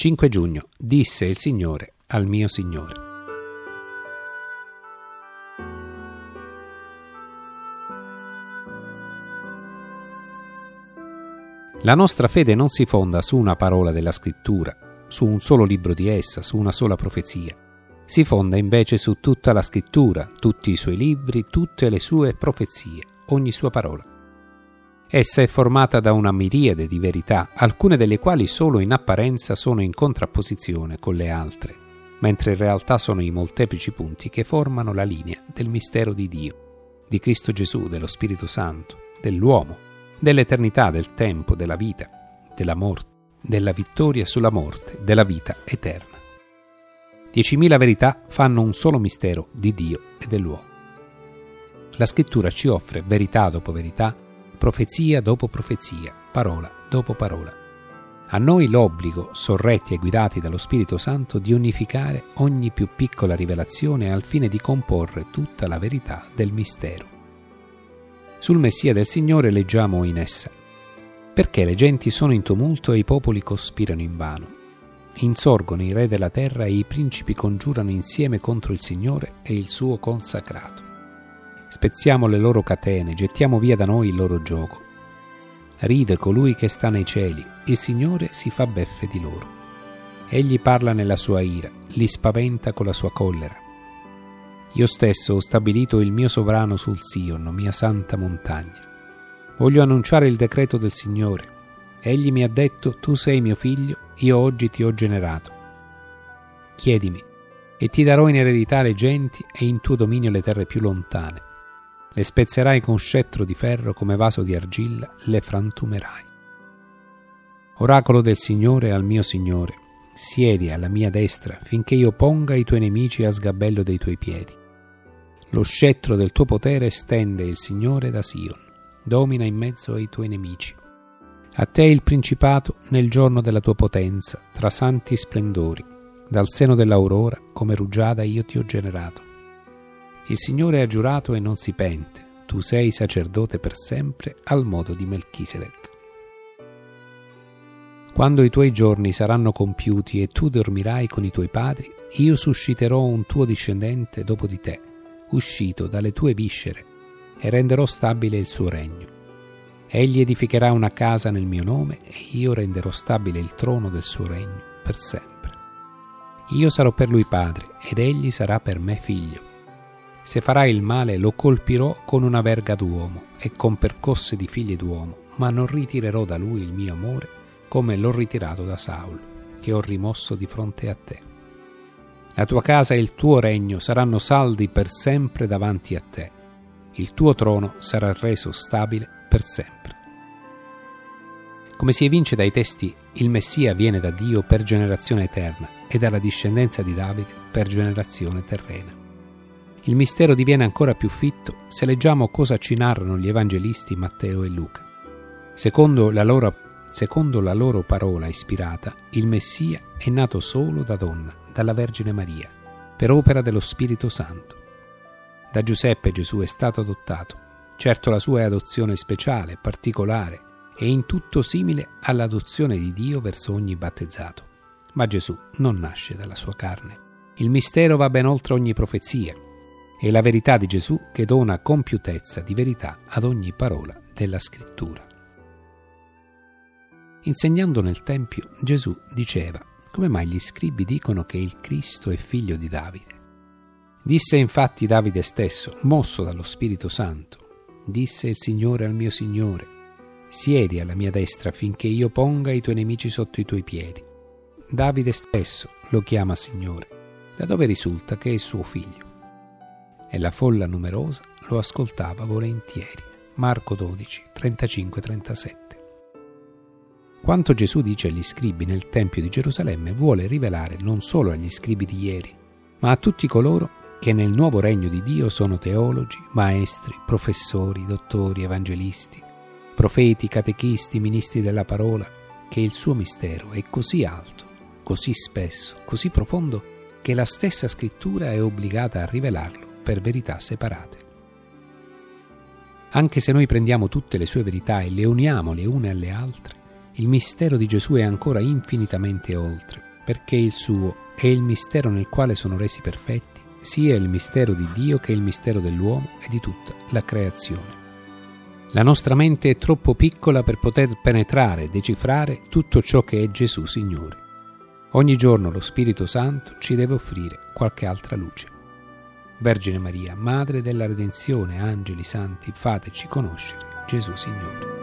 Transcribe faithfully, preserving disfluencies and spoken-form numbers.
cinque giugno. Disse il Signore al mio Signore. La nostra fede non si fonda su una parola della Scrittura, su un solo libro di essa, su una sola profezia. Si fonda invece su tutta la Scrittura, tutti i suoi libri, tutte le sue profezie, ogni sua parola. Essa è formata da una miriade di verità, alcune delle quali solo in apparenza sono in contrapposizione con le altre, mentre in realtà sono i molteplici punti che formano la linea del mistero di Dio, di Cristo Gesù, dello Spirito Santo, dell'uomo, dell'eternità, del tempo, della vita, della morte, della vittoria sulla morte, della vita eterna. Diecimila verità fanno un solo mistero di Dio e dell'uomo. La Scrittura ci offre verità dopo verità, profezia dopo profezia, parola dopo parola. A noi l'obbligo, sorretti e guidati dallo Spirito Santo, di unificare ogni più piccola rivelazione al fine di comporre tutta la verità del mistero. Sul Messia del Signore leggiamo in essa: perché le genti sono in tumulto e i popoli cospirano invano. Insorgono i re della terra e i principi congiurano insieme contro il Signore e il suo consacrato. Spezziamo le loro catene, gettiamo via da noi il loro giogo. Ride colui che sta nei cieli, il Signore si fa beffe di loro. Egli parla nella sua ira, li spaventa con la sua collera. Io stesso ho stabilito il mio sovrano sul Sion, mia santa montagna. Voglio annunciare il decreto del Signore. Egli mi ha detto: tu sei mio figlio, io oggi ti ho generato. Chiedimi, e ti darò in eredità le genti e in tuo dominio le terre più lontane. Le spezzerai con scettro di ferro, come vaso di argilla, le frantumerai. Oracolo del Signore al mio Signore, siedi alla mia destra finché io ponga i tuoi nemici a sgabello dei tuoi piedi. Lo scettro del tuo potere stende il Signore da Sion, domina in mezzo ai tuoi nemici. A te il principato nel giorno della tua potenza, tra santi splendori, dal seno dell'aurora, come rugiada io ti ho generato. Il Signore ha giurato e non si pente, tu sei sacerdote per sempre al modo di Melchisedec. Quando i tuoi giorni saranno compiuti e tu dormirai con i tuoi padri, io susciterò un tuo discendente dopo di te, uscito dalle tue viscere, e renderò stabile il suo regno. Egli edificherà una casa nel mio nome e io renderò stabile il trono del suo regno per sempre. Io sarò per lui padre ed egli sarà per me figlio. Se farà il male lo colpirò con una verga d'uomo e con percosse di figlie d'uomo, ma non ritirerò da lui il mio amore come l'ho ritirato da Saul, che ho rimosso di fronte a te. La tua casa e il tuo regno saranno saldi per sempre davanti a te. Il tuo trono sarà reso stabile per sempre. Come si evince dai testi, il Messia viene da Dio per generazione eterna e dalla discendenza di Davide per generazione terrena. Il mistero diviene ancora più fitto se leggiamo cosa ci narrano gli evangelisti Matteo e Luca. Secondo la loro, secondo la loro parola ispirata, il Messia è nato solo da donna, dalla Vergine Maria, per opera dello Spirito Santo. Da Giuseppe Gesù è stato adottato. Certo, la sua è adozione speciale, particolare e in tutto simile all'adozione di Dio verso ogni battezzato. Ma Gesù non nasce dalla sua carne. Il mistero va ben oltre ogni profezia. È la verità di Gesù che dona compiutezza di verità ad ogni parola della Scrittura. Insegnando nel Tempio, Gesù diceva: come mai gli scribi dicono che il Cristo è figlio di Davide? Disse infatti Davide stesso, mosso dallo Spirito Santo: disse il Signore al mio Signore: siedi alla mia destra finché io ponga i tuoi nemici sotto i tuoi piedi. Davide stesso lo chiama Signore, da dove risulta che è suo figlio. E la folla numerosa lo ascoltava volentieri. Marco dodici, trentacinque trentasette. Quanto Gesù dice agli scribi nel Tempio di Gerusalemme vuole rivelare non solo agli scribi di ieri, ma a tutti coloro che nel nuovo regno di Dio sono teologi, maestri, professori, dottori, evangelisti, profeti, catechisti, ministri della parola, che il suo mistero è così alto, così spesso, così profondo, che la stessa Scrittura è obbligata a rivelarlo per verità separate. Anche se noi prendiamo tutte le sue verità e le uniamo le une alle altre, il mistero di Gesù è ancora infinitamente oltre, perché il suo è il mistero nel quale sono resi perfetti, sia il mistero di Dio che il mistero dell'uomo e di tutta la creazione. La nostra mente è troppo piccola per poter penetrare e decifrare tutto ciò che è Gesù Signore. Ogni giorno lo Spirito Santo ci deve offrire qualche altra luce. Vergine Maria, Madre della Redenzione, angeli santi, fateci conoscere Gesù Signore.